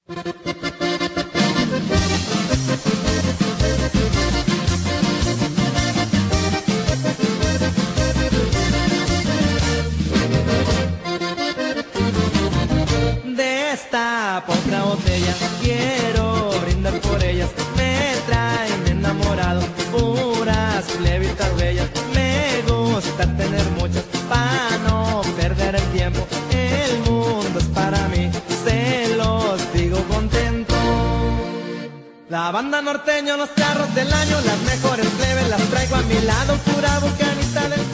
Destapo otra botella, quiero brindar por ellas. Me traen enamorado, puras plebitas bellas. Me gusta tener muchas, para no perder el tiempo. El mundo es para mí, se los digo contento. La banda norteña, los carros del año, las mejores plebes las traigo a mi lado. Pura bucanista del